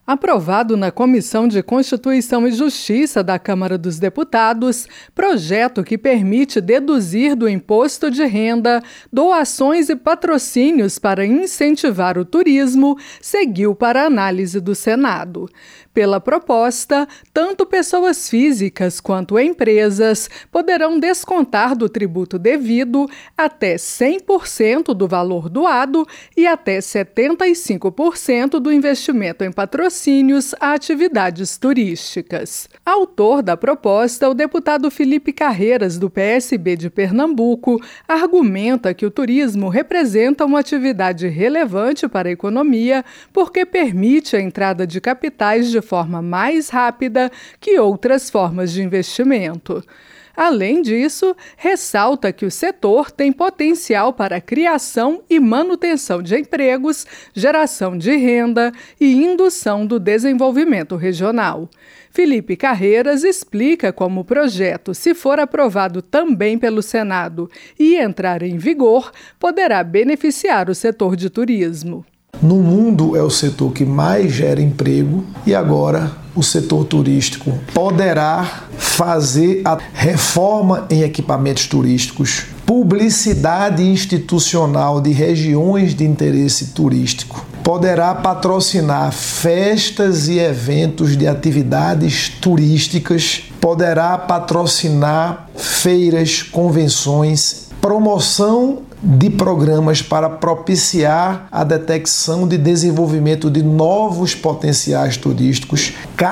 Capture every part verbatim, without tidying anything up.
Aprovado na Comissão de Constituição e Justiça da Câmara dos Deputados, projeto que permite deduzir do imposto de renda doações e patrocínios para incentivar o turismo, seguiu para análise do Senado. Pela proposta, tanto pessoas físicas quanto empresas poderão descontar do tributo devido até cem por cento do valor doado e até setenta e cinco por cento do investimento em patrocínios a atividades turísticas. Autor da proposta, o deputado Felipe Carreiras, do P S B de Pernambuco, argumenta que o turismo representa uma atividade relevante para a economia porque permite a entrada de capitais de forma mais rápida que outras formas de investimento. Além disso, ressalta que o setor tem potencial para a criação e manutenção de empregos, geração de renda e indução do desenvolvimento regional. Felipe Carreiras explica como o projeto, se for aprovado também pelo Senado e entrar em vigor, poderá beneficiar o setor de turismo. No mundo é o setor que mais gera emprego e agora o setor turístico poderá fazer a reforma em equipamentos turísticos, publicidade institucional de regiões de interesse turístico, poderá patrocinar festas e eventos de atividades turísticas, poderá patrocinar feiras, convenções, promoção de programas para propiciar a detecção de desenvolvimento de novos potenciais turísticos,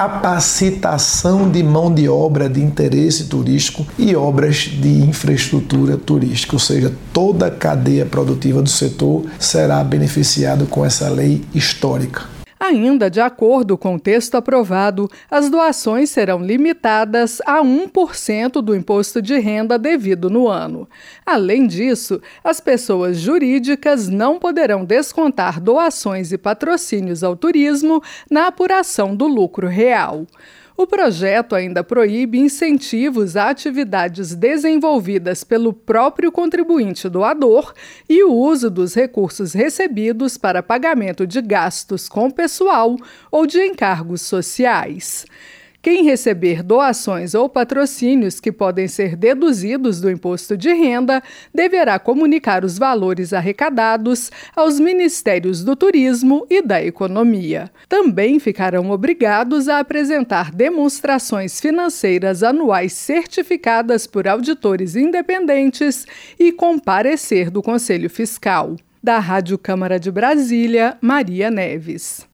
capacitação de mão de obra de interesse turístico e obras de infraestrutura turística, ou seja, toda a cadeia produtiva do setor será beneficiada com essa lei histórica. Ainda de acordo com o texto aprovado, as doações serão limitadas a um por cento do imposto de renda devido no ano. Além disso, as pessoas jurídicas não poderão descontar doações e patrocínios ao turismo na apuração do lucro real. O projeto ainda proíbe incentivos a atividades desenvolvidas pelo próprio contribuinte doador e o uso dos recursos recebidos para pagamento de gastos com pessoal ou de encargos sociais. Quem receber doações ou patrocínios que podem ser deduzidos do imposto de renda deverá comunicar os valores arrecadados aos Ministérios do Turismo e da Economia. Também ficarão obrigados a apresentar demonstrações financeiras anuais certificadas por auditores independentes e com parecer do Conselho Fiscal. Da Rádio Câmara de Brasília, Maria Neves.